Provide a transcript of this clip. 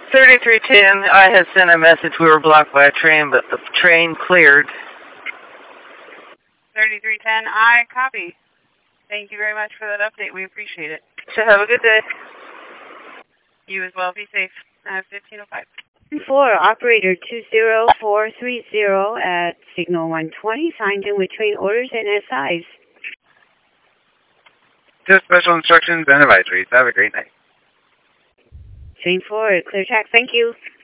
3310, I had sent a message we were blocked by a train, but the train cleared. 3310, I copy. Thank you very much for that update. We appreciate it. So have a good day. You as well. Be safe. 1505. 4, operator 20430 at signal 120, signed in with train orders and SIs. Just special instructions and advisories. Have a great night. Train 4, clear track. Thank you.